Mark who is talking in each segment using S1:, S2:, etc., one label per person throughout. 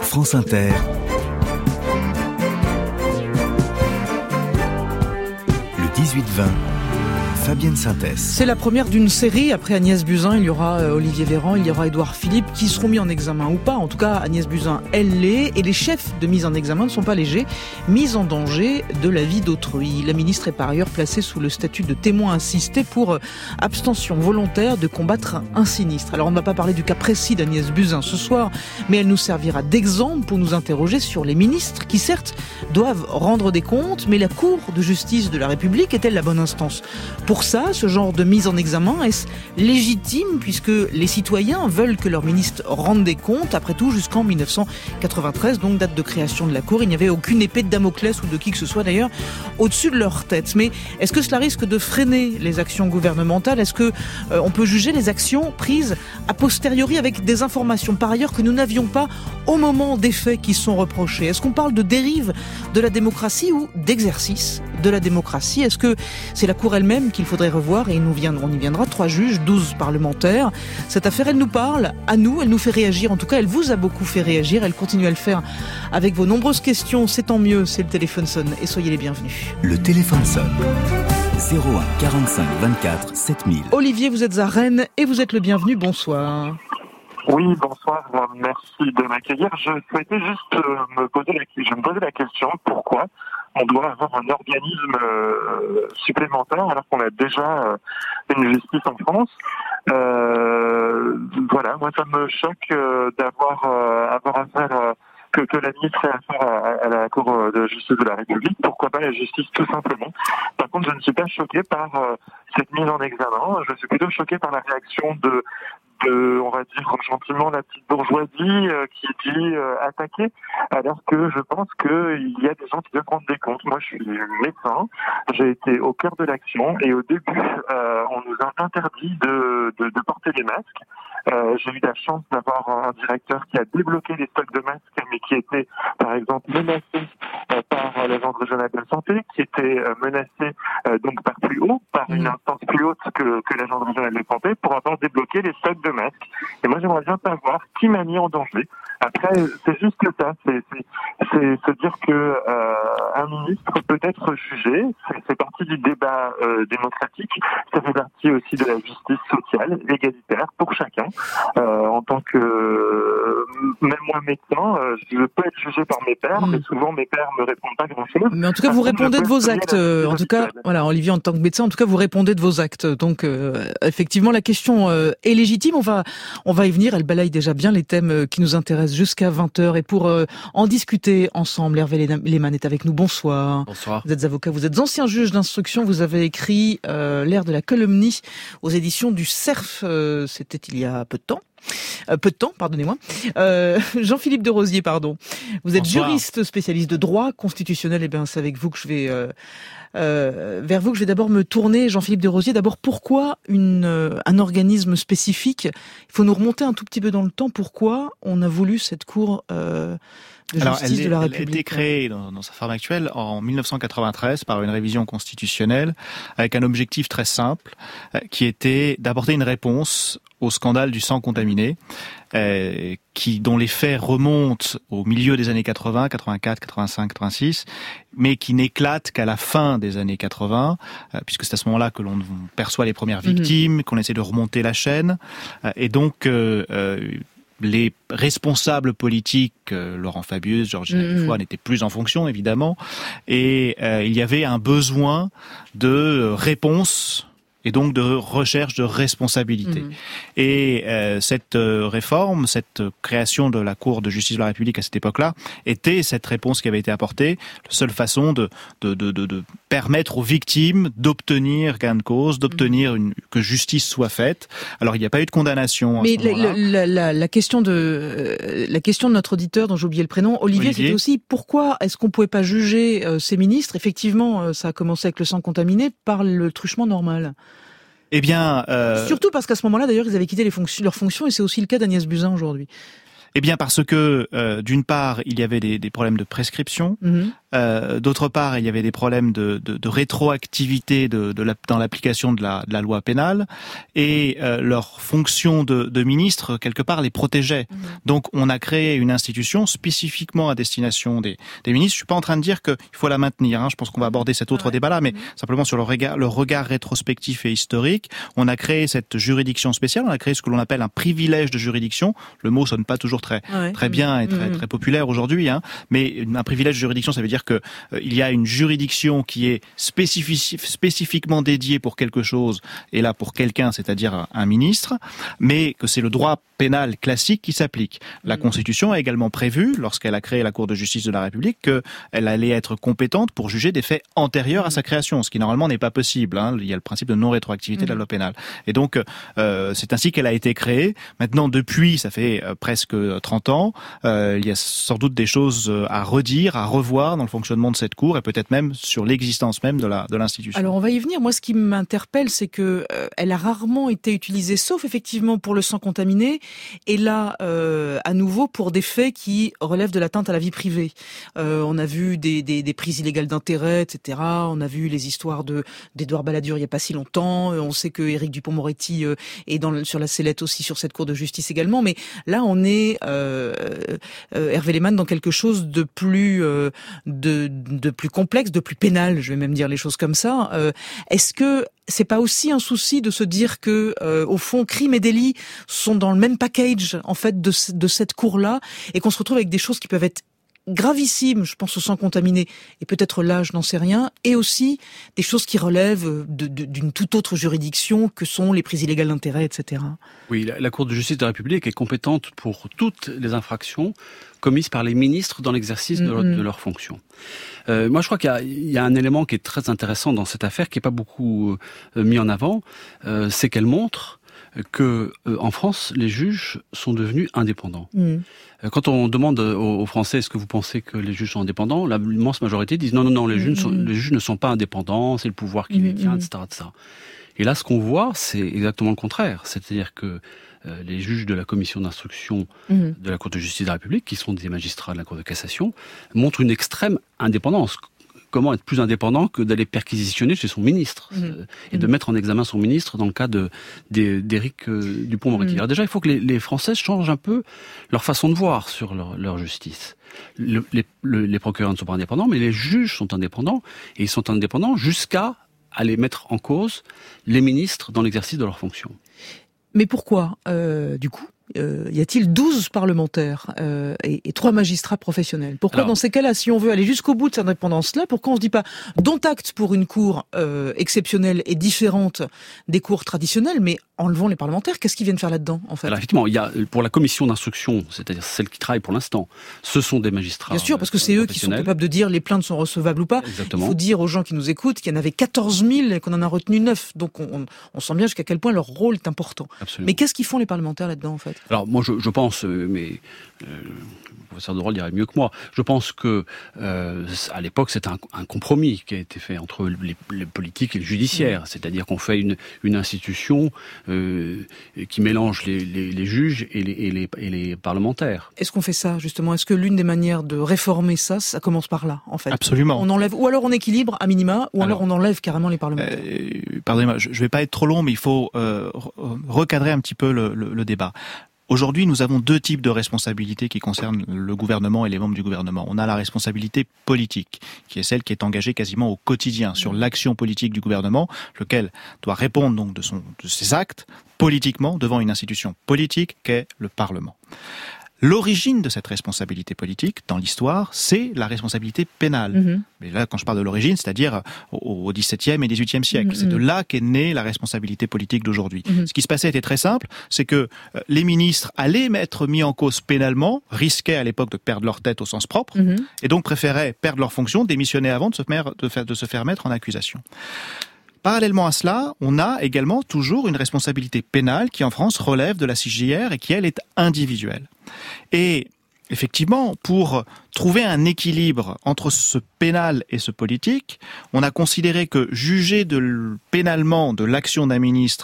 S1: France Inter. Le 18-20. Fabienne Synthèse.
S2: C'est la première d'une série. Après Agnès Buzyn, il y aura Olivier Véran, il y aura Édouard Philippe qui seront mis en examen ou pas. En tout cas, Agnès Buzyn, elle l'est. Et les chefs de mise en examen ne sont pas légers. Mise en danger de la vie d'autrui. La ministre est par ailleurs placée sous le statut de témoin assisté pour abstention volontaire de combattre un sinistre. Alors on ne va pas parler du cas précis d'Agnès Buzyn ce soir, mais elle nous servira d'exemple pour nous interroger sur les ministres qui certes doivent rendre des comptes, mais la Cour de justice de la République est-elle la bonne instance pour ça? Ce genre de mise en examen, est-ce légitime puisque les citoyens veulent que leurs ministres rendent des comptes? Après tout, jusqu'en 1993, donc date de création de la Cour, il n'y avait aucune épée de Damoclès ou de qui que ce soit d'ailleurs au-dessus de leur tête. Mais est-ce que cela risque de freiner les actions gouvernementales? Est-ce que on peut juger les actions prises a posteriori avec des informations par ailleurs que nous n'avions pas au moment des faits qui sont reprochés? Est-ce qu'on parle de dérive de la démocratie ou d'exercice de la démocratie? Est-ce que c'est la Cour elle-même qu'il faudrait revoir? Et on y viendra, 3 juges, 12 parlementaires. Cette affaire, elle nous parle, à nous, elle nous fait réagir. En tout cas, elle vous a beaucoup fait réagir. Elle continue à le faire avec vos nombreuses questions. C'est tant mieux, c'est le téléphone sonne. Et soyez les bienvenus.
S1: Le téléphone sonne. 01 45 24 7000.
S2: Olivier, vous êtes à Rennes et vous êtes le bienvenu. Bonsoir.
S3: Oui, bonsoir, merci de m'accueillir. Je souhaitais juste me poser la question, pourquoi on doit avoir un organisme supplémentaire alors qu'on a déjà une justice en France. Voilà, moi ça me choque d'avoir affaire que la ministre ait affaire à la Cour de justice de la République. Pourquoi pas la justice tout simplement? Par contre, je ne suis pas choqué par cette mise en examen. Je suis plutôt choqué par la réaction de on va dire gentiment, la petite bourgeoisie qui dit attaquer, alors que je pense qu'il y a des gens qui doivent rendre des comptes. Moi, je suis médecin, j'ai été au cœur de l'action et au début, on nous a interdit de porter des masques. J'ai eu la chance d'avoir un directeur qui a débloqué les stocks de masques, mais qui était, par exemple, menacé par l'Agence régionale de santé, qui était menacé donc par plus haut, par une instance plus haute que l'Agence régionale de santé, pour avoir débloqué les stocks de masques. Et moi, j'aimerais bien savoir qui m'a mis en danger. Après, c'est juste ça, c'est se dire que un ministre peut être jugé. C'est partie du débat démocratique. Ça fait partie aussi de la justice sociale, égalitaire pour chacun. En tant que même moi médecin, je peux être jugé par mes pairs, mais souvent mes pairs me répondent pas grand-chose.
S2: Mais en tout cas, vous répondez de vos actes. En tout cas, voilà, Olivier, en tant que médecin, en tout cas, vous répondez de vos actes. Donc, effectivement, la question est légitime. On va y venir. Elle balaye déjà bien les thèmes qui nous intéressent jusqu'à 20h. Et pour en discuter ensemble, Hervé Lehmann est avec nous. Bonsoir.
S4: Bonsoir.
S2: Vous êtes avocat, vous êtes ancien juge d'instruction. Vous avez écrit L'ère de la calomnie aux éditions du Cerf. C'était il y a peu de temps, pardonnez-moi. Jean-Philippe de Rosier, pardon. Vous êtes
S4: Bonsoir.
S2: juriste spécialiste de droit constitutionnel. Eh bien, c'est avec vous que je vais vers vous que je vais d'abord me tourner. Jean-Philippe de Rosier, d'abord, pourquoi un organisme spécifique? Il faut nous remonter un tout petit peu dans le temps. Pourquoi on a voulu cette cour de justice de la République?
S4: Elle a été créée dans sa forme actuelle en 1993 par une révision constitutionnelle avec un objectif très simple qui était d'apporter une réponse au scandale du sang contaminé, dont les faits remontent au milieu des années 80, 84, 85, 86, mais qui n'éclatent qu'à la fin des années 80, puisque c'est à ce moment-là que l'on perçoit les premières victimes, qu'on essaie de remonter la chaîne, et donc les responsables politiques, Laurent Fabius, Georges Dufoy, n'étaient plus en fonction, évidemment, et il y avait un besoin de réponse et donc de recherche de responsabilité. Et cette réforme, cette création de la Cour de justice de la République à cette époque-là, était cette réponse qui avait été apportée, la seule façon de permettre aux victimes d'obtenir gain de cause, d'obtenir que justice soit faite. Alors il n'y a pas eu de condamnation.
S2: Mais la question de notre auditeur dont j'ai oublié le prénom, Olivier, c'était aussi pourquoi est-ce qu'on pouvait pas juger ces ministres? Effectivement, ça a commencé avec le sang contaminé par le truchement normal.
S4: Eh bien,
S2: surtout parce qu'à ce moment-là, d'ailleurs, ils avaient quitté leurs fonctions, et c'est aussi le cas d'Agnès Buzyn aujourd'hui.
S4: Eh bien parce que, d'une part, il y avait des problèmes de prescription, D'autre part, il y avait des problèmes de rétroactivité dans l'application de la loi pénale, et leur fonction de ministre, quelque part, les protégeait. Donc, on a créé une institution spécifiquement à destination des ministres. Je suis pas en train de dire qu'il faut la maintenir. Je pense qu'on va aborder cet autre débat-là, mais simplement sur le regard rétrospectif et historique. On a créé cette juridiction spéciale. On a créé ce que l'on appelle un privilège de juridiction. Le mot sonne pas toujours très bien et très populaire aujourd'hui, mais un privilège de juridiction, ça veut dire que il y a une juridiction qui est spécifiquement dédiée pour quelque chose, et là pour quelqu'un, c'est-à-dire un ministre, mais que c'est le droit pénal classique qui s'applique. La Constitution a également prévu, lorsqu'elle a créé la Cour de justice de la République, qu'elle allait être compétente pour juger des faits antérieurs à sa création, ce qui normalement n'est pas possible. Il y a le principe de non-rétroactivité de la loi pénale. Et donc, c'est ainsi qu'elle a été créée. Maintenant, depuis, ça fait presque 30 ans, il y a sans doute des choses à redire, à revoir dans le fonctionnement de cette Cour, et peut-être même sur l'existence même de l'institution.
S2: Alors, on va y venir. Moi, ce qui m'interpelle, c'est que elle a rarement été utilisée, sauf effectivement pour le sang contaminé, et là, à nouveau, pour des faits qui relèvent de l'atteinte à la vie privée. On a vu des prises illégales d'intérêt, etc. On a vu les histoires d'Édouard Balladur il n'y a pas si longtemps. On sait que Éric Dupond-Moretti est sur la sellette aussi sur cette Cour de justice également. Mais là, on est Hervé Lehmann dans quelque chose de plus plus complexe, de plus pénal. Je vais même dire les choses comme ça. Est-ce que c'est pas aussi un souci de se dire que, au fond, crime et délit sont dans le même package, en fait, de cette cour-là, et qu'on se retrouve avec des choses qui peuvent être gravissimes, je pense au sang contaminé, et peut-être là, je n'en sais rien, et aussi des choses qui relèvent d'une toute autre juridiction que sont les prises illégales d'intérêt, etc.
S5: Oui, la Cour de justice de la République est compétente pour toutes les infractions commises par les ministres dans l'exercice de leurs fonctions. Moi, je crois qu'il y a un élément qui est très intéressant dans cette affaire, qui n'est pas beaucoup mis en avant, c'est qu'elle montre que en France, les juges sont devenus indépendants. Quand on demande aux Français, est-ce que vous pensez que les juges sont indépendants, l'immense majorité disent non, les juges ne sont pas indépendants, c'est le pouvoir qui les tient, etc., etc. Et là, ce qu'on voit, c'est exactement le contraire. C'est-à-dire que les juges de la commission d'instruction de la Cour de justice de la République, qui sont des magistrats de la Cour de cassation, montrent une extrême indépendance. Comment être plus indépendant que d'aller perquisitionner chez son ministre et de mettre en examen son ministre dans le cas d'Éric Dupond-Moretti. Alors déjà, il faut que les Français changent un peu leur façon de voir sur leur justice. Les procureurs ne sont pas indépendants, mais les juges sont indépendants, et ils sont indépendants jusqu'à aller mettre en cause les ministres dans l'exercice de leurs fonctions.
S2: Mais pourquoi, du coup y a-t-il 12 parlementaires et 3 magistrats professionnels? Pourquoi, dans ces cas-là, si on veut aller jusqu'au bout de cette indépendance-là, pourquoi on se dit pas dont acte pour une cour exceptionnelle et différente des cours traditionnelles, mais enlevons les parlementaires? Qu'est-ce qu'ils viennent faire là-dedans, en fait?
S5: Alors effectivement, il y a pour la commission d'instruction, c'est-à-dire celle qui travaille pour l'instant, ce sont des magistrats.
S2: Bien sûr, parce que c'est eux qui sont capables de dire les plaintes sont recevables ou pas.
S5: Exactement.
S2: Il faut dire aux gens qui nous écoutent qu'il y en avait 14 000 et qu'on en a retenu 9. Donc on sent bien jusqu'à quel point leur rôle est important.
S5: Absolument.
S2: Mais qu'est-ce qu'ils font les parlementaires là-dedans, en fait?
S5: Alors moi je pense, mais le professeur de Rolle dirait mieux que moi, je pense que à l'époque c'est un compromis qui a été fait entre les politiques et le judiciaire, c'est-à-dire qu'on fait une institution qui mélange les juges et les parlementaires.
S2: Est-ce qu'on fait ça, justement? Est-ce que l'une des manières de réformer ça commence par là, en fait?
S4: Absolument.
S2: On enlève, ou alors on équilibre à minima, ou alors on enlève carrément les parlementaires.
S4: Pardonnez-moi, je vais pas être trop long, mais il faut recadrer un petit peu le débat. Aujourd'hui, nous avons 2 types de responsabilités qui concernent le gouvernement et les membres du gouvernement. On a la responsabilité politique, qui est celle qui est engagée quasiment au quotidien sur l'action politique du gouvernement, lequel doit répondre donc de ses actes politiquement devant une institution politique qu'est le Parlement. L'origine de cette responsabilité politique, dans l'histoire, c'est la responsabilité pénale. Mais là, quand je parle de l'origine, c'est-à-dire au XVIIe et XVIIIe siècle. C'est de là qu'est née la responsabilité politique d'aujourd'hui. Ce qui se passait était très simple, c'est que les ministres allaient être mis en cause pénalement, risquaient à l'époque de perdre leur tête au sens propre, et donc préféraient perdre leur fonction, démissionner avant de se faire mettre en accusation. Parallèlement à cela, on a également toujours une responsabilité pénale qui en France relève de la CJR et qui elle est individuelle. Et effectivement, pour trouver un équilibre entre ce pénal et ce politique, on a considéré que juger pénalement de l'action d'un ministre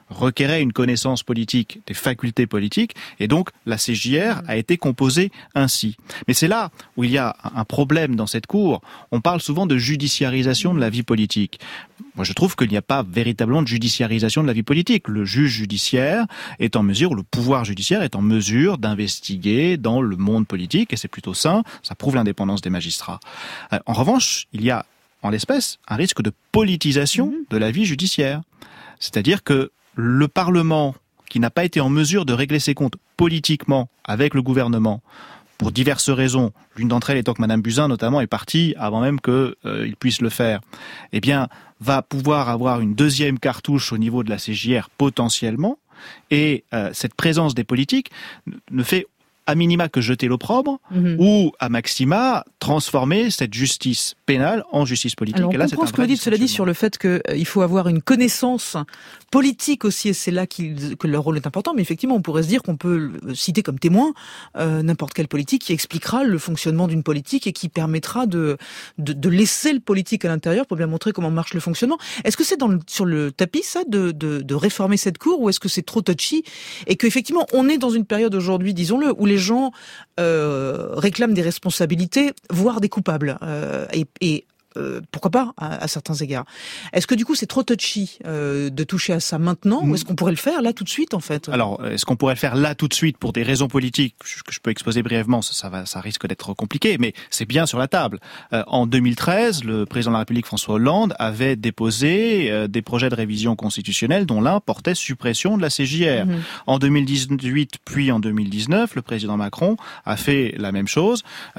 S4: requérait une connaissance politique, des facultés politiques, et donc la CJR a été composée ainsi. Mais c'est là où il y a un problème dans cette cour. On parle souvent de judiciarisation de la vie politique. Moi, je trouve qu'il n'y a pas véritablement de judiciarisation de la vie politique. Le juge judiciaire est en mesure, le pouvoir judiciaire est en mesure d'investiguer dans le monde politique, et c'est plutôt sain, ça prouve l'indépendance des magistrats. En revanche, il y a, en l'espèce, un risque de politisation de la vie judiciaire. C'est-à-dire que le Parlement, qui n'a pas été en mesure de régler ses comptes politiquement avec le gouvernement, pour diverses raisons, l'une d'entre elles étant que Madame Buzyn, notamment, est partie avant même qu'il puisse le faire, eh bien, va pouvoir avoir une deuxième cartouche au niveau de la CJR potentiellement, et cette présence des politiques ne fait à minima que jeter l'opprobre, ou à maxima transformer cette justice pénale en justice politique.
S2: Alors on
S4: et là,
S2: comprend ce que vous dites, cela dit, sur le fait qu'il faut avoir une connaissance politique aussi, et c'est là que leur rôle est important, mais effectivement on pourrait se dire qu'on peut citer comme témoin n'importe quel politique qui expliquera le fonctionnement d'une politique et qui permettra de laisser le politique à l'intérieur pour bien montrer comment marche le fonctionnement. Est-ce que c'est sur le tapis ça de réformer cette cour, ou est-ce que c'est trop touchy, et qu'effectivement on est dans une période aujourd'hui, disons-le, où les gens réclament des responsabilités, voire des coupables, et pourquoi pas à certains égards. Est-ce que du coup c'est trop touchy de toucher à ça maintenant, ou est-ce qu'on pourrait le faire là tout de suite en fait ?
S4: Alors, est-ce qu'on pourrait le faire là tout de suite pour des raisons politiques que je peux exposer brièvement, ça risque d'être compliqué, mais c'est bien sur la table. En 2013, le président de la République François Hollande avait déposé des projets de révision constitutionnelle dont l'un portait suppression de la CJR. En 2018 puis en 2019, le président Macron a fait la même chose.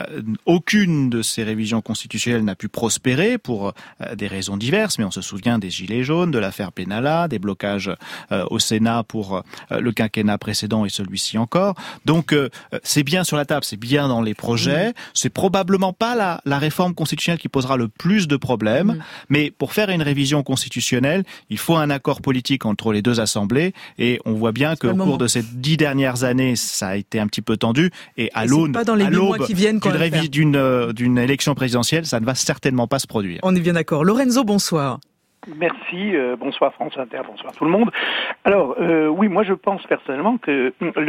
S4: Aucune de ces révisions constitutionnelles n'a pu prospérer pour des raisons diverses, mais on se souvient des Gilets jaunes, de l'affaire Benalla, des blocages au Sénat pour le quinquennat précédent et celui-ci encore. Donc c'est bien sur la table, c'est bien dans les projets. C'est probablement pas la réforme constitutionnelle qui posera le plus de problèmes, mais pour faire une révision constitutionnelle, il faut un accord politique entre les deux assemblées, et on voit bien qu'au cours de ces 10 dernières années, ça a été un petit peu tendu, et à l'aube d'une élection présidentielle, ça ne va certainement pas se produire.
S2: On est bien d'accord. Lorenzo, bonsoir.
S6: Merci, bonsoir France Inter, bonsoir tout le monde. Alors, oui, moi je pense personnellement que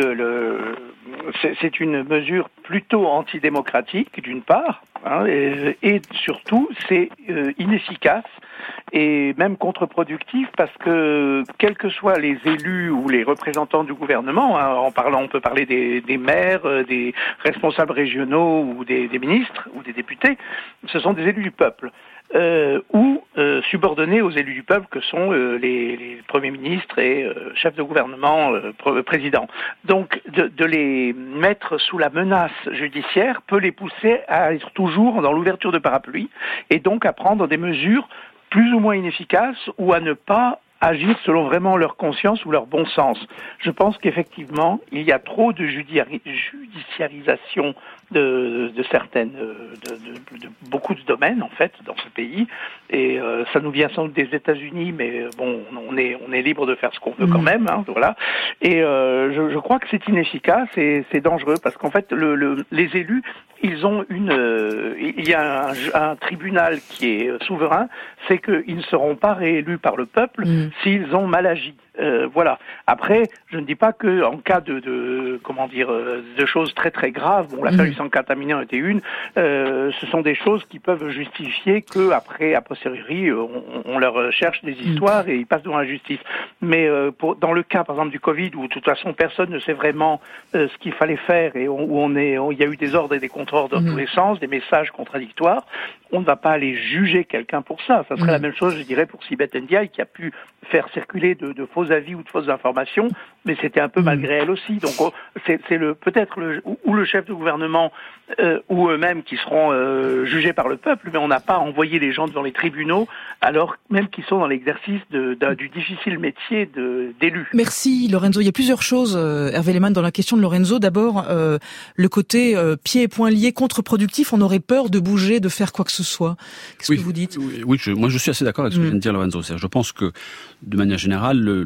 S6: c'est une mesure plutôt antidémocratique d'une part, et surtout c'est inefficace et même contre-productif, parce que quels que soient les élus ou les représentants du gouvernement, on peut parler des maires, des responsables régionaux ou des ministres ou des députés, ce sont des élus du peuple. Ou subordonnés aux élus du peuple que sont les premiers ministres et chefs de gouvernement, présidents. Donc de les mettre sous la menace judiciaire peut les pousser à être toujours dans l'ouverture de parapluie, et donc à prendre des mesures plus ou moins inefficaces, ou à ne pas agir selon vraiment leur conscience ou leur bon sens. Je pense qu'effectivement, il y a trop de judiciarisation de certaines, de beaucoup de domaines en fait dans ce pays, et ça nous vient sans doute des États-Unis, mais bon, on est libre de faire ce qu'on veut quand même, voilà. Et je crois que c'est inefficace et c'est dangereux, parce qu'en fait les élus, il y a un tribunal qui est souverain, c'est qu'ils ne seront pas réélus par le peuple s'ils ont mal agi. Voilà. Après, je ne dis pas que en cas de choses très très graves, bon, l'affaire 804 en était une, ce sont des choses qui peuvent justifier que après, a posteriori, on leur cherche des histoires et ils passent devant la justice. Mais dans le cas, par exemple, du Covid, où de toute façon personne ne sait vraiment ce qu'il fallait faire, et il y a eu des ordres et des contre-ordres dans tous les sens, des messages contradictoires, on ne va pas aller juger quelqu'un pour ça. Ça serait la même chose, je dirais, pour Sibeth Ndiaye, qui a pu faire circuler de faux avis ou de fausses informations, mais c'était un peu malgré elle aussi. Donc c'est peut-être le chef de gouvernement ou eux-mêmes qui seront jugés par le peuple, mais on n'a pas envoyé les gens devant les tribunaux, alors même qu'ils sont dans l'exercice du difficile métier d'élu.
S2: Merci Lorenzo. Il y a plusieurs choses, Hervé Lehmann, dans la question de Lorenzo. D'abord, le côté pieds et poings liés, contre-productif, on aurait peur de bouger, de faire quoi que ce soit. Qu'est-ce que vous dites ?
S5: Oui, moi je suis assez d'accord avec ce que vient de dire Lorenzo. Je pense que, de manière générale, le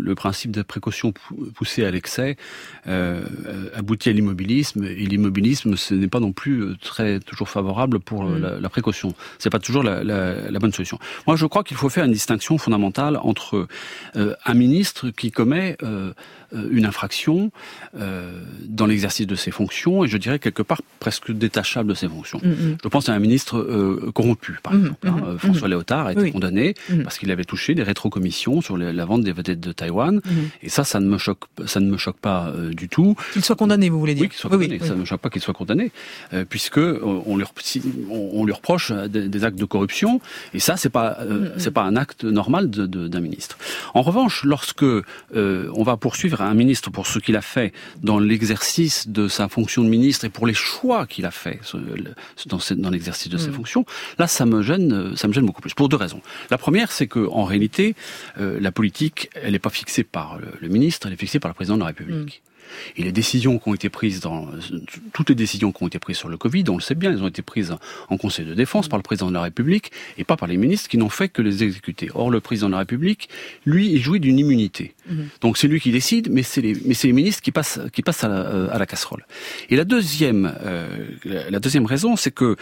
S5: le principe de précaution poussé à l'excès aboutit à l'immobilisme, et l'immobilisme, ce n'est pas non plus toujours favorable pour la précaution. C'est pas toujours la bonne solution. Moi, je crois qu'il faut faire une distinction fondamentale entre un ministre qui commet une infraction dans l'exercice de ses fonctions, et je dirais quelque part presque détachable de ses fonctions. Je pense à un ministre corrompu, par exemple. François Léotard a été condamné parce qu'il avait touché des rétrocommissions sur la vente des vedettes de Taïwan, et ça ne me choque pas du tout.
S2: Qu'il soit condamné, vous voulez dire?
S5: Oui, qu'il soit condamné. Ça ne me choque pas qu'il soit condamné, puisque on lui reproche des actes de corruption, et ça, c'est pas un acte normal d'un ministre. En revanche, lorsque on va poursuivre un ministre pour ce qu'il a fait dans l'exercice de sa fonction de ministre et pour les choix qu'il a fait dans l'exercice de ses fonctions, là, ça me gêne beaucoup plus, pour deux raisons. La première, c'est que en réalité, la politique, elle n'est pas fixée par le ministre, elle est fixée par le président de la République. Et les décisions qui ont été prises toutes les décisions qui ont été prises sur le Covid, on le sait bien, elles ont été prises en Conseil de défense par le président de la République et pas par les ministres qui n'ont fait que les exécuter. Or, le président de la République, lui, il jouit d'une immunité. Donc c'est lui qui décide, mais c'est les ministres qui passent à la casserole. Et la deuxième raison, c'est que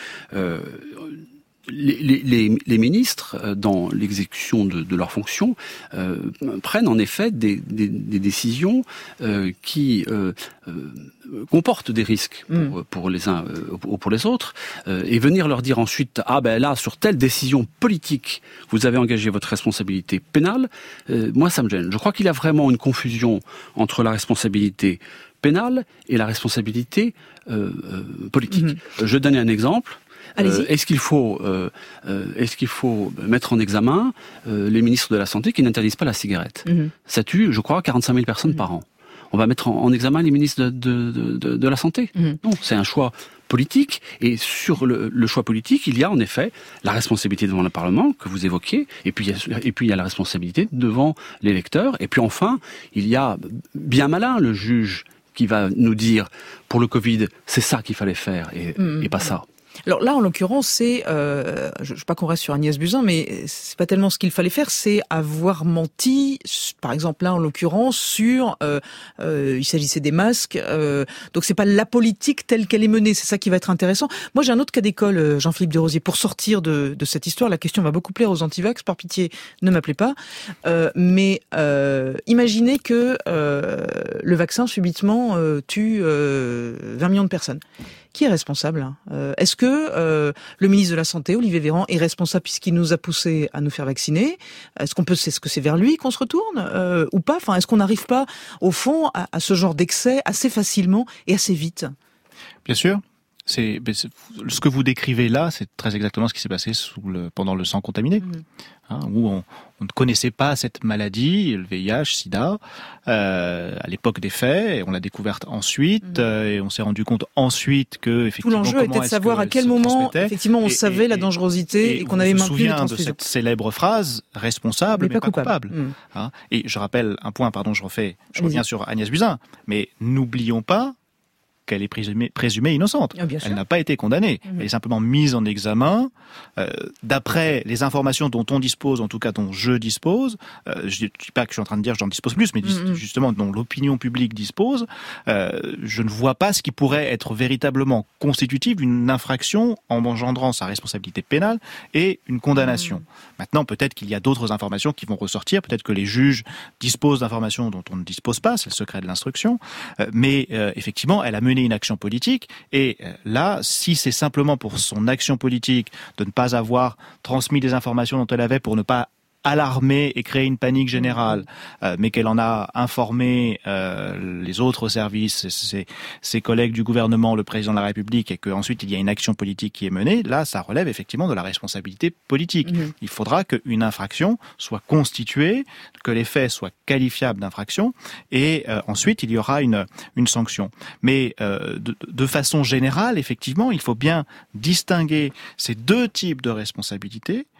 S5: les ministres, dans l'exécution de leurs fonctions, prennent en effet des décisions qui comportent des risques pour les uns ou pour les autres, et venir leur dire ensuite là, sur telle décision politique, vous avez engagé votre responsabilité pénale, moi ça me gêne. Je crois qu'il y a vraiment une confusion entre la responsabilité pénale et la responsabilité politique. Je vais donner un exemple. Est-ce qu'il faut mettre en examen les ministres de la Santé qui n'interdisent pas la cigarette? Ça tue, je crois, 45 000 personnes par an. On va mettre en examen les ministres de la Santé? Non, c'est un choix politique, et sur le choix politique, il y a en effet la responsabilité devant le Parlement, que vous évoquiez, et puis il y a la responsabilité devant l'électeur, et puis enfin, il y a bien malin le juge qui va nous dire, pour le Covid, c'est ça qu'il fallait faire, et pas ça.
S2: Alors là, en l'occurrence, c'est, je veux pas qu'on reste sur Agnès Buzyn, mais c'est pas tellement ce qu'il fallait faire, c'est avoir menti, par exemple là, en l'occurrence, sur, il s'agissait des masques, donc c'est pas la politique telle qu'elle est menée, c'est ça qui va être intéressant. Moi, j'ai un autre cas d'école, Jean-Philippe Desrosiers, pour sortir de cette histoire. La question va beaucoup plaire aux antivax, par pitié, ne m'appelez pas, mais imaginez que le vaccin subitement tue 20 millions de personnes. Qui est responsable? Est-ce que le ministre de la Santé, Olivier Véran, est responsable puisqu'il nous a poussés à nous faire vacciner? Est-ce que c'est vers lui qu'on se retourne ou pas? Enfin, est-ce qu'on n'arrive pas, au fond, à ce genre d'excès assez facilement et assez vite?
S4: Bien sûr. Ce que vous décrivez là, c'est très exactement ce qui s'est passé pendant le sang contaminé, où on ne connaissait pas cette maladie, le VIH, SIDA, à l'époque des faits, et on l'a découverte ensuite, et on s'est rendu compte ensuite que effectivement,
S2: tout l'enjeu était de savoir à quel moment effectivement on savait la dangerosité et qu'on avait maintenu les transfusions.
S4: Je me souviens de cette célèbre phrase responsable mais pas coupable. Et je rappelle un point, je reviens sur Agnès Buzyn, mais n'oublions pas qu'elle est présumée innocente. Elle n'a pas été condamnée. Elle est simplement mise en examen. D'après les informations dont on dispose, en tout cas dont je dispose, je ne dis pas que je suis en train de dire que j'en dispose plus, mais justement dont l'opinion publique dispose, je ne vois pas ce qui pourrait être véritablement constitutif d'une infraction en engendrant sa responsabilité pénale et une condamnation. Maintenant, peut-être qu'il y a d'autres informations qui vont ressortir, peut-être que les juges disposent d'informations dont on ne dispose pas, c'est le secret de l'instruction, mais effectivement, elle a mené une action politique, et là, si c'est simplement pour son action politique de ne pas avoir transmis des informations dont elle avait pour ne pas alarmer et créer une panique générale, mais qu'elle en a informé les autres services, ses collègues du gouvernement, le président de la République, et qu'ensuite il y a une action politique qui est menée, là ça relève effectivement de la responsabilité politique. Il faudra qu'une infraction soit constituée, que les faits soient qualifiables d'infraction, et ensuite il y aura une sanction. Mais de façon générale, effectivement, il faut bien distinguer ces deux types de responsabilités.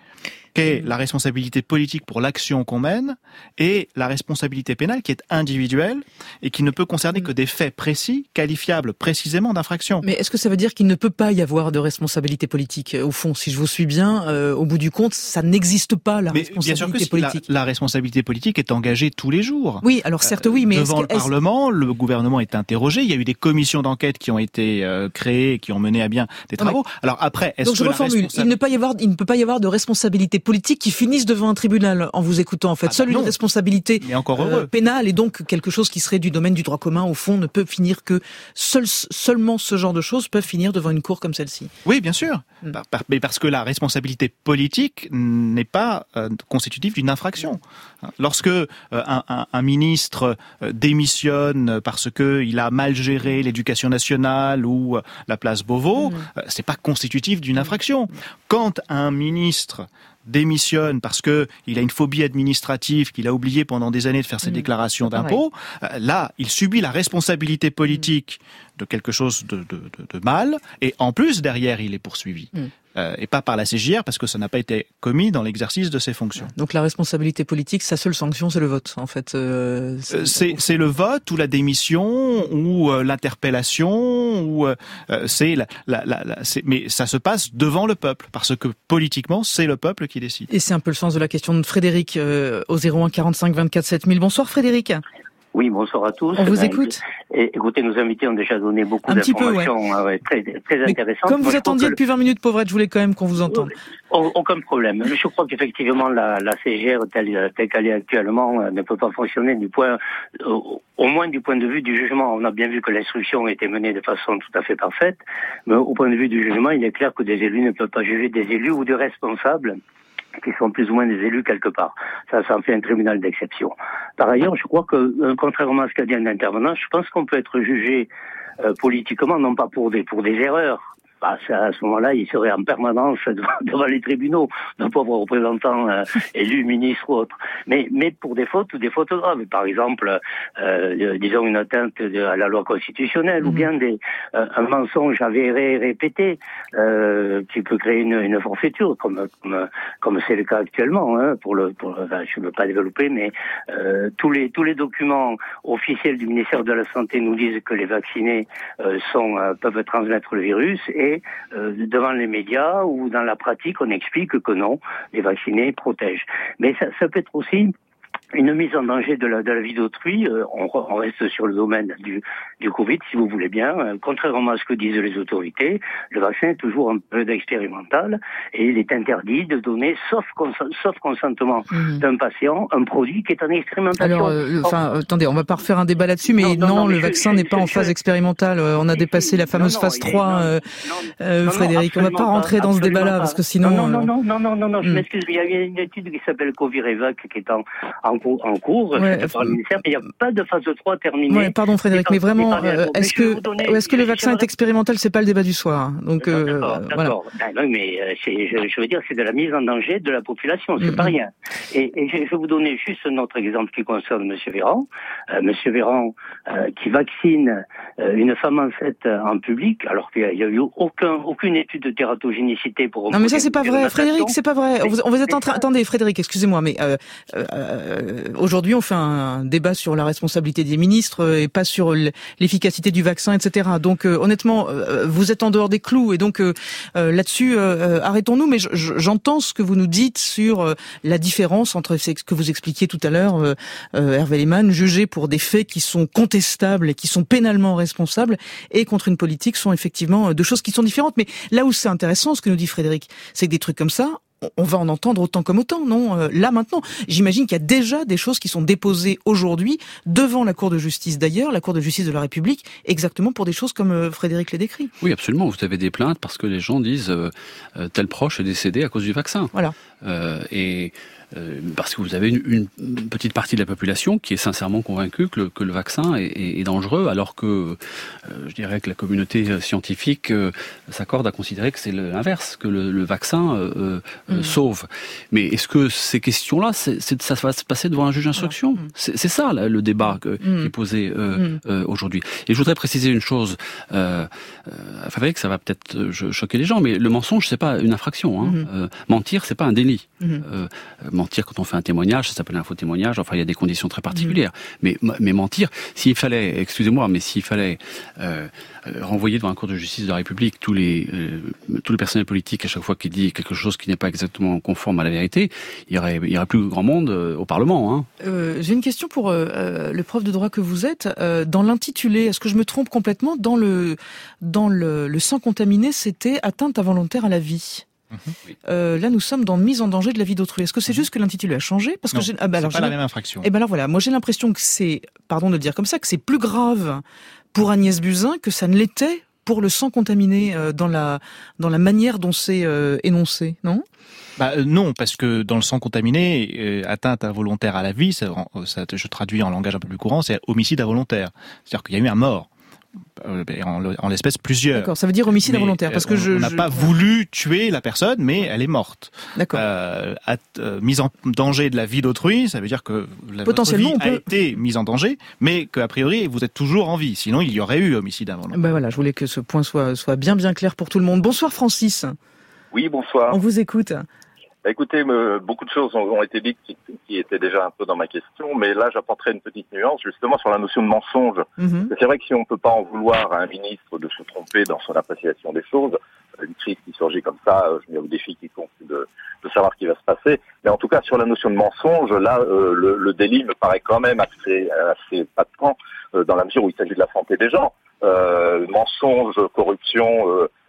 S4: qu'est la responsabilité politique pour l'action qu'on mène et la responsabilité pénale qui est individuelle et qui ne peut concerner que des faits précis, qualifiables précisément d'infraction.
S2: Mais est-ce que ça veut dire qu'il ne peut pas y avoir de responsabilité politique au fond? Si je vous suis bien, au bout du compte, ça n'existe pas la responsabilité politique.
S4: La responsabilité politique est engagée tous les jours.
S2: Oui, alors certes oui, mais
S4: devant le Parlement, le gouvernement est interrogé. Il y a eu des commissions d'enquête qui ont été créées et qui ont mené à bien des travaux. Alors après, est-ce que
S2: il ne peut pas y avoir de responsabilité politique qui finisse devant un tribunal en vous écoutant en fait. Seule une responsabilité pénale et donc quelque chose qui serait du domaine du droit commun au fond ne peut finir que seulement ce genre de choses peuvent finir devant une cour comme celle-ci.
S4: Oui, bien sûr. Mais parce que la responsabilité politique n'est pas constitutive d'une infraction. Lorsque un ministre démissionne parce que il a mal géré l'éducation nationale ou la place Beauvau, c'est pas constitutif d'une infraction. Quand un ministre démissionne parce que il a une phobie administrative, qu'il a oublié pendant des années de faire ses déclarations d'impôts, là, il subit la responsabilité politique de quelque chose de mal, et en plus, derrière, il est poursuivi. Et pas par la CJR, parce que ça n'a pas été commis dans l'exercice de ses fonctions.
S2: Donc la responsabilité politique, sa seule sanction, c'est le vote, en fait.
S4: C'est le vote, ou la démission, ou l'interpellation, ou mais ça se passe devant le peuple, parce que politiquement, c'est le peuple qui décide.
S2: Et c'est un peu le sens de la question de Frédéric au 01 45 24 7000. Bonsoir Frédéric.
S7: Oui, bonsoir à tous.
S2: On vous écoute.
S7: Écoutez, nos invités ont déjà donné beaucoup d'informations très intéressantes.
S2: Comme vous attendiez depuis 20 minutes, Pauvrette, je voulais quand même qu'on vous entende.
S7: Aucun problème. Je crois qu'effectivement, la CGR, telle qu'elle est actuellement, ne peut pas fonctionner au moins du point de vue du jugement. On a bien vu que l'instruction a été menée de façon tout à fait parfaite, mais au point de vue du jugement, il est clair que des élus ne peuvent pas juger des élus ou des responsables qui sont plus ou moins des élus quelque part. Ça en fait un tribunal d'exception. Par ailleurs, je crois que, contrairement à ce qu'a dit un intervenant, je pense qu'on peut être jugé politiquement, non pas pour des erreurs. À ce moment-là, il serait en permanence devant les tribunaux, nos pauvres représentants élus, ministres ou autres. Mais pour des fautes ou des fautes graves, par exemple, disons une atteinte à la loi constitutionnelle, ou bien un mensonge avéré et répété qui peut créer une forfaiture, comme c'est le cas actuellement. Je ne veux pas développer, mais tous les documents officiels du ministère de la Santé nous disent que les vaccinés peuvent transmettre le virus, et devant les médias ou dans la pratique, on explique que non, les vaccinés protègent. Mais ça peut être aussi une mise en danger de la vie d'autrui. On reste sur le domaine du Covid, si vous voulez bien. Contrairement à ce que disent les autorités, le vaccin est toujours un peu d'expérimental, et il est interdit de donner, sauf consentement d'un patient, un produit qui est en expérimentation.
S2: Alors, attendez, on va pas refaire un débat là-dessus, mais non, le vaccin n'est pas en phase expérimentale. On a dépassé la fameuse phase 3, Frédéric. On va pas rentrer dans ce débat-là, parce que sinon...
S7: Non, je m'excuse. Il y a une étude qui s'appelle Covirevac, qui est en cours, par le ministère, mais il n'y a pas de phase 3 terminée.
S2: Ouais, pardon Frédéric, mais vraiment, est-ce que le vaccin est expérimental? C'est pas le débat du soir. Donc,
S7: d'accord.
S2: Voilà.
S7: Non, mais je veux dire, c'est de la mise en danger de la population, c'est pas rien. Et je vais vous donner juste un autre exemple qui concerne Monsieur Véran. Monsieur Véran, qui vaccine une femme enceinte en public, alors qu'il n'y a eu aucune étude de tératogénicité pour...
S2: Non, mais ça, c'est pas vrai. Frédéric, c'est pas vrai. On vous êtes en train... Attendez, Frédéric, excusez-moi, mais aujourd'hui, on fait un débat sur la responsabilité des ministres et pas sur l'efficacité du vaccin, etc. Donc, honnêtement, vous êtes en dehors des clous, et donc là-dessus, arrêtons-nous. Mais j'entends ce que vous nous dites sur la différence entre ce que vous expliquiez tout à l'heure, Hervé Lehmann, juger pour des faits qui sont contestables et qui sont pénalement responsables, et contre une politique, sont effectivement deux choses qui sont différentes. Mais là où c'est intéressant, ce que nous dit Frédéric, c'est que des trucs comme ça, on va en entendre autant comme autant, non? Là, maintenant, j'imagine qu'il y a déjà des choses qui sont déposées aujourd'hui devant la Cour de justice, d'ailleurs, la Cour de justice de la République, exactement pour des choses comme Frédéric les décrit.
S5: Oui, absolument. Vous avez des plaintes parce que les gens disent tel proche est décédé à cause du vaccin.
S2: Voilà.
S5: Et parce que vous avez une petite partie de la population qui est sincèrement convaincue que le vaccin est dangereux, alors que je dirais que la communauté scientifique s'accorde à considérer que c'est l'inverse, que le vaccin sauve. Mais est-ce que ces questions-là, ça va se passer devant un juge d'instruction ? C'est ça là, le débat qui est posé aujourd'hui. Et je voudrais préciser une chose, Frédéric, ça va peut-être choquer les gens, mais le mensonge, c'est pas une infraction. Mentir, c'est pas un délit. Mentir quand on fait un témoignage, ça s'appelle un faux témoignage. Enfin, il y a des conditions très particulières. Mais mentir, s'il fallait renvoyer devant un cour de justice de la République tous les personnels politiques à chaque fois qu'il dit quelque chose qui n'est pas exactement conforme à la vérité, il y aurait plus grand monde au Parlement.
S2: J'ai une question pour le prof de droit que vous êtes. Dans l'intitulé, est-ce que je me trompe complètement ? Dans le sang contaminé, c'était atteinte involontaire à la vie. Là, nous sommes dans mise en danger de la vie d'autrui. Est-ce que c'est juste que l'intitulé a changé ? Parce que
S4: c'est pas la même infraction.
S2: Et ben alors voilà, moi j'ai l'impression que c'est, pardon de le dire comme ça, que c'est plus grave pour Agnès Buzyn que ça ne l'était pour le sang contaminé dans la manière dont c'est énoncé, non ?
S4: Non, parce que dans le sang contaminé, atteinte involontaire à la vie, ça, je traduis en langage un peu plus courant, c'est homicide involontaire. C'est-à-dire qu'il y a eu un mort. En l'espèce plusieurs.
S2: D'accord, ça veut dire homicide involontaire parce que
S4: on n'a pas voulu tuer la personne, mais elle est morte.
S2: D'accord.
S4: Mise en danger de la vie d'autrui, ça veut dire que votre vie a été mise en danger, mais qu'a priori vous êtes toujours en vie. Sinon, il y aurait eu homicide involontaire.
S2: Ben voilà, je voulais que ce point soit bien clair pour tout le monde. Bonsoir Francis.
S8: Oui, bonsoir.
S2: On vous écoute.
S8: Écoutez, beaucoup de choses ont été dites qui étaient déjà un peu dans ma question, mais là j'apporterai une petite nuance justement sur la notion de mensonge. C'est vrai que si on ne peut pas en vouloir à un ministre de se tromper dans son appréciation des choses, une crise qui surgit comme ça, je mets au défi quiconque de savoir ce qui va se passer. Mais en tout cas sur la notion de mensonge, là le délit me paraît quand même assez patent dans la mesure où il s'agit de la santé des gens. Mensonge, corruption,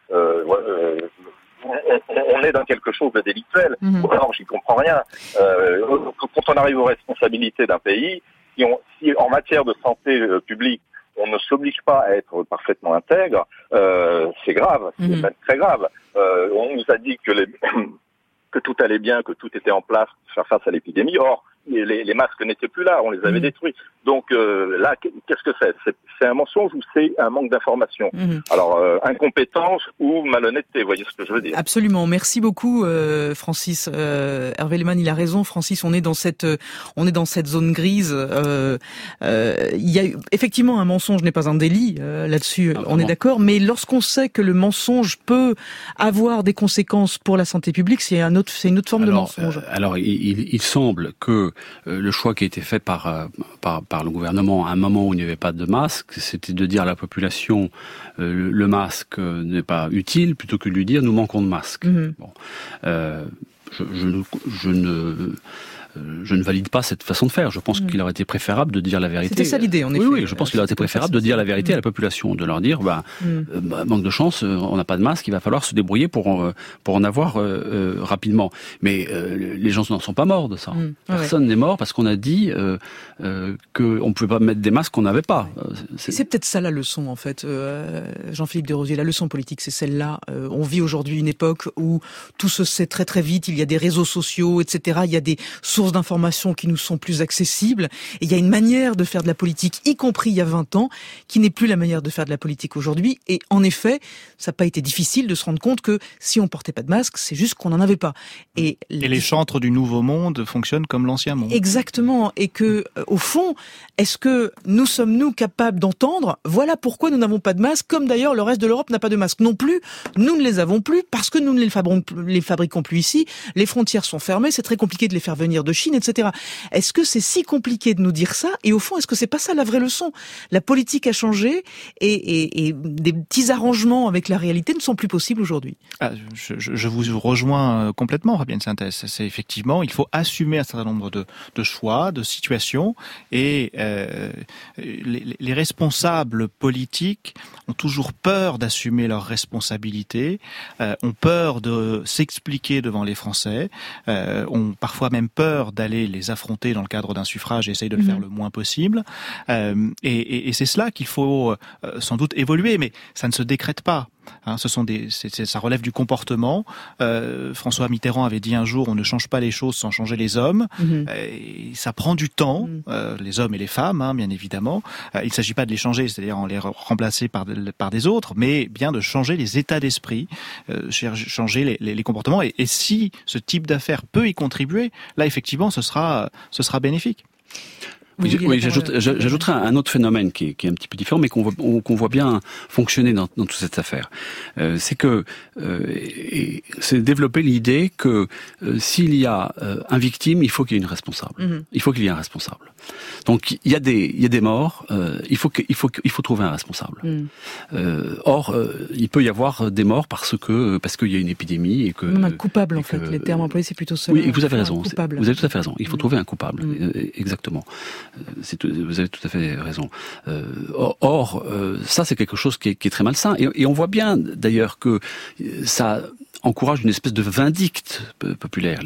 S8: on est dans quelque chose de délictuel. Ou alors j'y comprends rien. Quand on arrive aux responsabilités d'un pays, si en matière de santé publique, on ne s'oblige pas à être parfaitement intègre, c'est grave, c'est même très grave. On nous a dit que tout allait bien, que tout était en place pour faire face à l'épidémie. Or, les masques n'étaient plus là, on les avait détruits. Donc là, qu'est-ce que c'est ? C'est un mensonge ou c'est un manque d'information ? Alors, incompétence ou malhonnêteté, vous voyez ce que je veux dire ?
S2: Absolument. Merci beaucoup, Francis. Hervé Lehmann, il a raison. Francis, on est dans cette zone grise. Il y a effectivement un mensonge n'est pas un délit. Là-dessus, on est d'accord. Mais lorsqu'on sait que le mensonge peut avoir des conséquences pour la santé publique, c'est une autre forme de mensonge.
S5: Alors, il semble que le choix qui a été fait par le gouvernement à un moment où il n'y avait pas de masque, c'était de dire à la population le masque n'est pas utile, plutôt que de lui dire nous manquons de masques. Bon, je ne valide pas cette façon de faire. Je pense qu'il aurait été préférable de dire la vérité.
S2: C'était ça l'idée, en effet.
S5: Oui, je pense qu'il aurait été préférable de dire la vérité à la population, de leur dire, manque de chance, on n'a pas de masque, il va falloir se débrouiller pour en avoir rapidement. Mais les gens n'en sont pas morts de ça. Personne n'est mort parce qu'on a dit qu'on ne pouvait pas mettre des masques qu'on n'avait pas.
S2: C'est peut-être ça la leçon, en fait, Jean-Philippe Desrosiers. La leçon politique, c'est celle-là. On vit aujourd'hui une époque où tout se sait très très vite. Il y a des réseaux sociaux, etc. Il y a des sources d'informations qui nous sont plus accessibles. Et il y a une manière de faire de la politique, y compris il y a 20 ans, qui n'est plus la manière de faire de la politique aujourd'hui. Et en effet, ça n'a pas été difficile de se rendre compte que si on portait pas de masque, c'est juste qu'on n'en avait pas. Et
S4: les chantres du Nouveau Monde fonctionnent comme l'Ancien Monde.
S2: Exactement. Et que, au fond, est-ce que nous sommes capables d'entendre, voilà pourquoi nous n'avons pas de masque, comme d'ailleurs le reste de l'Europe n'a pas de masque non plus. Nous ne les avons plus parce que nous ne les fabriquons plus ici. Les frontières sont fermées, c'est très compliqué de les faire venir de Chine, etc. Est-ce que c'est si compliqué de nous dire ça ? Et au fond, est-ce que c'est pas ça la vraie leçon ? La politique a changé et des petits arrangements avec la réalité ne sont plus possibles aujourd'hui.
S4: Je vous rejoins complètement, Fabienne Synthèse. C'est effectivement, il faut assumer un certain nombre de choix, de situations, et les responsables politiques ont toujours peur d'assumer leurs responsabilités, ont peur de s'expliquer devant les Français, ont parfois même peur d'aller les affronter dans le cadre d'un suffrage et essayent de le faire le moins possible. Et c'est cela qu'il faut sans doute évoluer, mais ça ne se décrète pas. Ça relève du comportement. François Mitterrand avait dit un jour, on ne change pas les choses sans changer les hommes. Et ça prend du temps, les hommes et les femmes, bien évidemment. Il ne s'agit pas de les changer, c'est-à-dire en les remplacer par des autres, mais bien de changer les états d'esprit, changer les comportements. Et si ce type d'affaires peut y contribuer, là effectivement, ce sera bénéfique.
S5: Oui, j'ajouterais un autre phénomène qui est un petit peu différent, mais qu'on voit bien fonctionner dans toute cette affaire. C'est que c'est développer l'idée que s'il y a un victime, il faut qu'il y ait une responsable. Il faut qu'il y ait un responsable. Donc il y a des morts. Il faut trouver un responsable. Or, il peut y avoir des morts parce qu'il y a une épidémie et que
S2: même un coupable en fait. Les termes employés, c'est plutôt ça.
S5: Oui, vous avez raison. Vous avez tout à fait raison. Il faut trouver un coupable. Exactement. Vous avez tout à fait raison. Or, ça c'est quelque chose qui est très malsain. Et on voit bien d'ailleurs que ça encourage une espèce de vindicte populaire.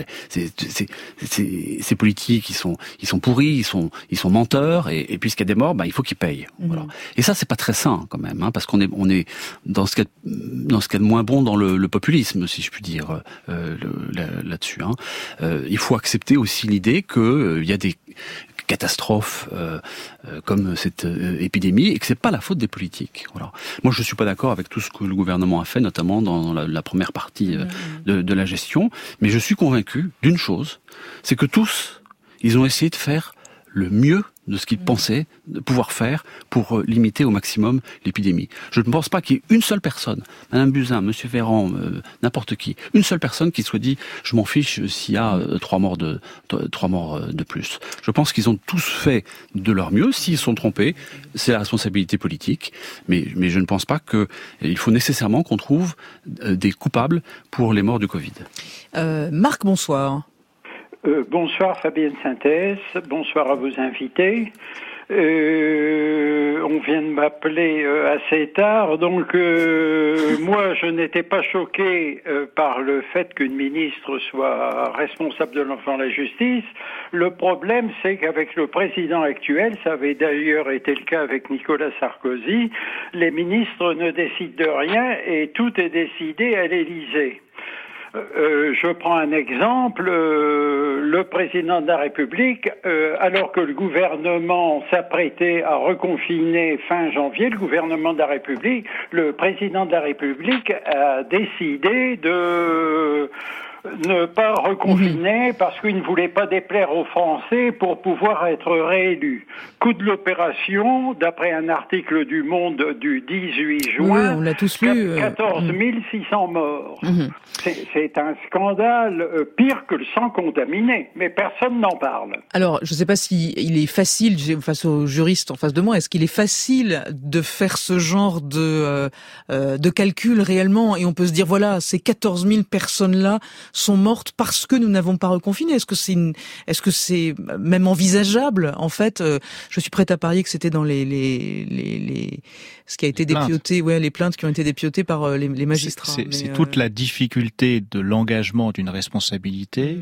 S5: Ces politiques, ils sont pourris, ils sont menteurs, et puisqu'il y a des morts, il faut qu'ils payent. Voilà. Et ça, c'est pas très sain quand même, parce qu'on est dans ce qu'il y a de moins bon dans le populisme, si je puis dire, là-dessus. Il faut accepter aussi l'idée qu'il y a des catastrophes comme cette épidémie et que c'est pas la faute des politiques. Voilà. Moi, je suis pas d'accord avec tout ce que le gouvernement a fait, notamment dans la première partie de la gestion, mais je suis convaincu d'une chose, c'est que tous, ils ont essayé de faire le mieux de ce qu'ils pensaient de pouvoir faire pour limiter au maximum l'épidémie. Je ne pense pas qu'il y ait une seule personne, Madame Buzyn, Monsieur Véran, n'importe qui, une seule personne qui soit dit « je m'en fiche s'il y a 3 morts de plus ». Je pense qu'ils ont tous fait de leur mieux. S'ils sont trompés, c'est la responsabilité politique. Mais je ne pense pas qu'il faut nécessairement qu'on trouve des coupables pour les morts du Covid.
S2: Marc, bonsoir.
S6: Bonsoir Fabienne Synthèse, bonsoir à vos invités. On vient de m'appeler assez tard, donc moi je n'étais pas choqué par le fait qu'une ministre soit responsable de l'enfant de la justice. Le problème c'est qu'avec le président actuel, ça avait d'ailleurs été le cas avec Nicolas Sarkozy, les ministres ne décident de rien et tout est décidé à l'Élysée. Je prends un exemple, le président de la République, alors que le gouvernement s'apprêtait à reconfiner fin janvier, le gouvernement de la République, le président de la République a décidé de ne pas reconfiner parce qu'il ne voulait pas déplaire aux Français pour pouvoir être réélu. Coût de l'opération, d'après un article du Monde du 18 juin,
S2: oui, on l'a tous lu,
S6: 14 600 morts. C'est un scandale pire que le sang contaminé, mais personne n'en parle.
S2: Alors, je ne sais pas si il est facile, face aux juristes en face de moi, est-ce qu'il est facile de faire ce genre de calcul réellement, et on peut se dire, voilà, ces 14 000 personnes-là sont mortes parce que nous n'avons pas reconfiné. Est-ce que c'est même envisageable? En fait, je suis prête à parier que c'était dans ce qui a été dépioté, les plaintes qui ont été dépiotées par les magistrats.
S4: C'est toute la difficulté de l'engagement d'une responsabilité,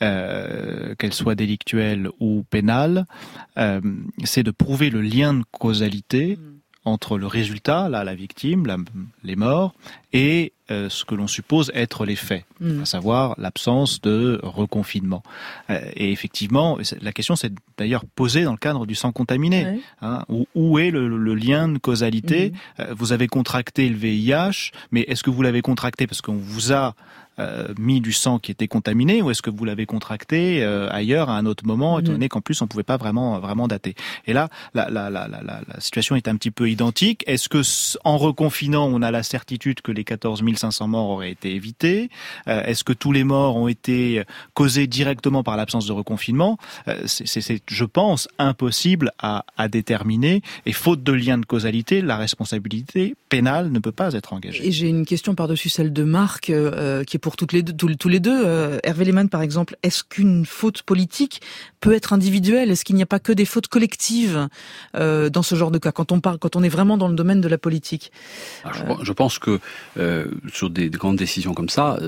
S4: qu'elle soit délictuelle ou pénale, c'est de prouver le lien de causalité entre le résultat, la victime, les morts, et ce que l'on suppose être les faits, à savoir l'absence de reconfinement. Et effectivement, la question s'est d'ailleurs posée dans le cadre du sang contaminé. Où est le lien de causalité? Vous avez contracté le VIH, mais est-ce que vous l'avez contracté parce qu'on vous a mis du sang qui était contaminé, ou est-ce que vous l'avez contracté ailleurs à un autre moment, étant donné qu'en plus on pouvait pas vraiment dater. Et là, la situation est un petit peu identique. Est-ce que en reconfinant, on a la certitude que les 14 500 morts auraient été évités? Est-ce que tous les morts ont été causés directement par l'absence de reconfinement? C'est, je pense, impossible à déterminer. Et faute de lien de causalité, la responsabilité pénale ne peut pas être engagée.
S2: Et j'ai une question par-dessus celle de Marc, qui est pour tous les deux. Hervé Lehmann, par exemple, est-ce qu'une faute politique peut être individuelle? Est-ce qu'il n'y a pas que des fautes collectives dans ce genre de cas, quand on est vraiment dans le domaine de la politique?
S5: Je pense que sur des grandes décisions comme ça,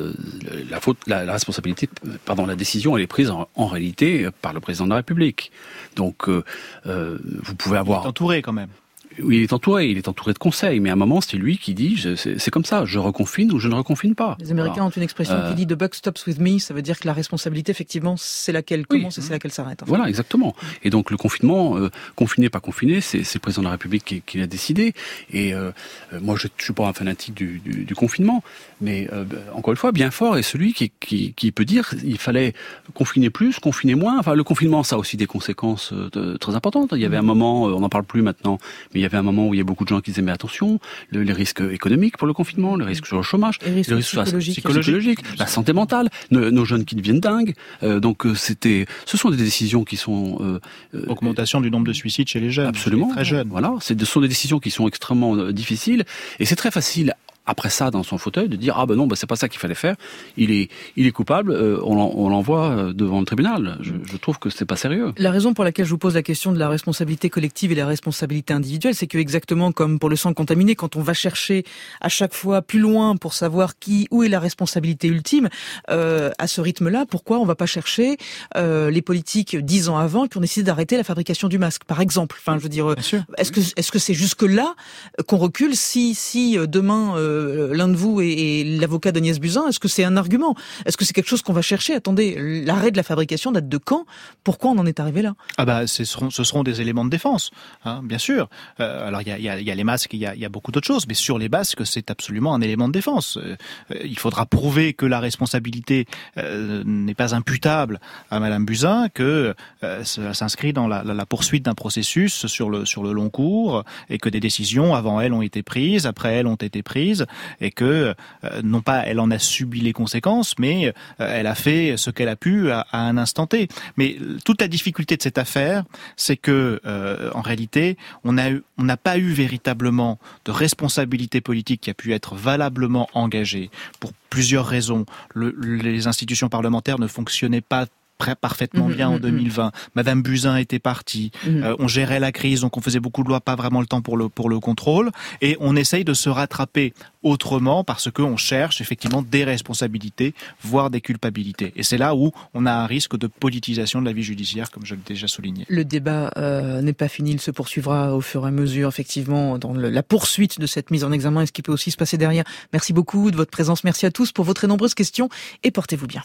S5: la responsabilité, la décision, elle est prise en réalité par le président de la République. Donc, vous pouvez avoir...
S4: Vous êtes entouré quand même.
S5: Oui, il est entouré de conseils, mais à un moment, c'est lui qui dit, c'est comme ça, je reconfine ou je ne reconfine pas.
S2: Les Américains ont une expression qui dit « the buck stops with me », ça veut dire que la responsabilité, effectivement, c'est laquelle commence et c'est laquelle s'arrête.
S5: Voilà, exactement. Et donc le confinement, confiné, pas confiné, c'est le président de la République qui l'a décidé. Et moi, je suis pas un fanatique du confinement, mais encore une fois, bien fort est celui qui peut dire il fallait confiner plus, confiner moins. Enfin, le confinement, ça a aussi des conséquences très importantes. Il y avait un moment, on n'en parle plus maintenant, mais il y avait un moment où il y a beaucoup de gens qui disaient mais attention, les risques économiques pour le confinement, les risques sur le chômage, les risques psychologiques, la santé mentale, nos jeunes qui deviennent dingues. Donc ce sont des décisions qui sont
S4: augmentation du nombre de suicides chez les jeunes,
S5: absolument,
S4: très jeunes.
S5: Voilà, ce sont des décisions qui sont extrêmement difficiles et c'est très facile. Après ça, dans son fauteuil, de dire c'est pas ça qu'il fallait faire. Il est coupable. On l'envoie devant le tribunal. Je trouve que c'est pas sérieux.
S2: La raison pour laquelle je vous pose la question de la responsabilité collective et la responsabilité individuelle, c'est que exactement comme pour le sang contaminé, quand on va chercher à chaque fois plus loin pour savoir où est la responsabilité ultime, à ce rythme-là, pourquoi on va pas chercher les politiques 10 ans avant qui ont décidé d'arrêter la fabrication du masque, par exemple. Enfin, je veux dire, est-ce que c'est jusque là qu'on recule si demain l'un de vous est l'avocat d'Agnès Buzyn, est-ce que c'est un argument? Est-ce que c'est quelque chose qu'on va chercher? Attendez, l'arrêt de la fabrication date de quand? Pourquoi on en est arrivé là?
S4: Ce seront des éléments de défense, bien sûr. Alors il y a les masques, il y a beaucoup d'autres choses, mais sur les masques, c'est absolument un élément de défense. Il faudra prouver que la responsabilité n'est pas imputable à Madame Buzyn, que ça s'inscrit dans la poursuite d'un processus sur le long cours, et que des décisions avant elle ont été prises, après elle ont été prises, et que non pas elle en a subi les conséquences, mais elle a fait ce qu'elle a pu à un instant T. Mais toute la difficulté de cette affaire, c'est que en réalité, on n'a pas eu véritablement de responsabilité politique qui a pu être valablement engagée pour plusieurs raisons. Les institutions parlementaires ne fonctionnaient pas parfaitement bien en 2020. Madame Buzyn était partie. On gérait la crise, donc on faisait beaucoup de lois, pas vraiment le temps pour le contrôle. Et on essaye de se rattraper autrement parce qu'on cherche effectivement des responsabilités, voire des culpabilités. Et c'est là où on a un risque de politisation de la vie judiciaire, comme je l'ai déjà souligné.
S2: Le débat n'est pas fini, il se poursuivra au fur et à mesure, effectivement, dans la poursuite de cette mise en examen et ce qui peut aussi se passer derrière. Merci beaucoup de votre présence. Merci à tous pour vos très nombreuses questions et portez-vous bien.